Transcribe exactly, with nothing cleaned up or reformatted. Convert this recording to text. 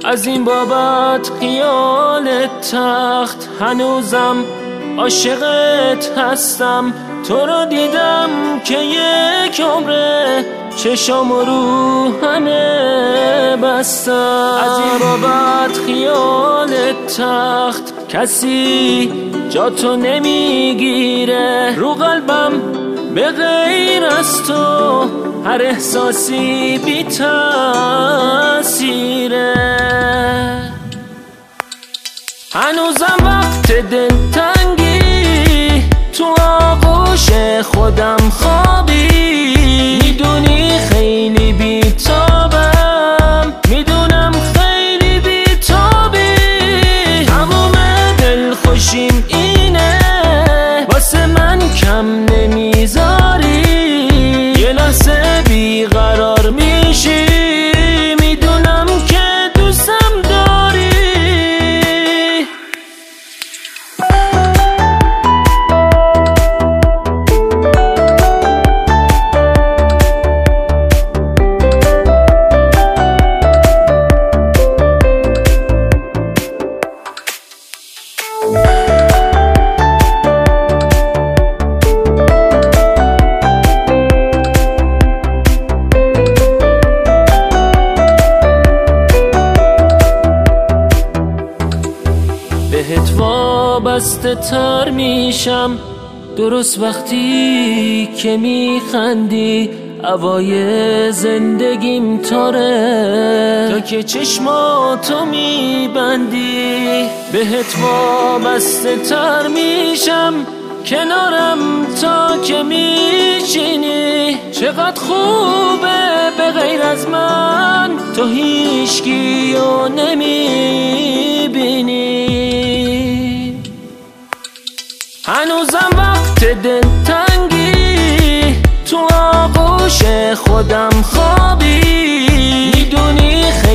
از این بابت خیال تخت هنوزم عاشقت هستم. تو رو دیدم که یک عمره چشام رو همه بستم. از این بابت خیال تخت کسی جا تو نمیگیره. رو قلبم به غیر از تو هر احساسی بی تأثیره. هنوزم وقت دلتنگی تو آغوش خودم خوابی. میدونی خیلی بی‌تابم، میدونم خیلی بی‌تابی. تموم دلخوشیم اینه واسه من کم نمیذاری. یه لحظه بیقرار میشی، میدونم که دوستم داری. بهت وابسته تر میشم درست وقتی که میخندی. هوای زندگیم تاره تا که چشماتو میبندی. بهت وابسته تر میشم کنارم تا که میشینی. چقدر خوبه به غیر از من تو هیچکیو نمیبینی. هنوزم وقت دلتنگی تو آغوش خودم خوابی. میدونی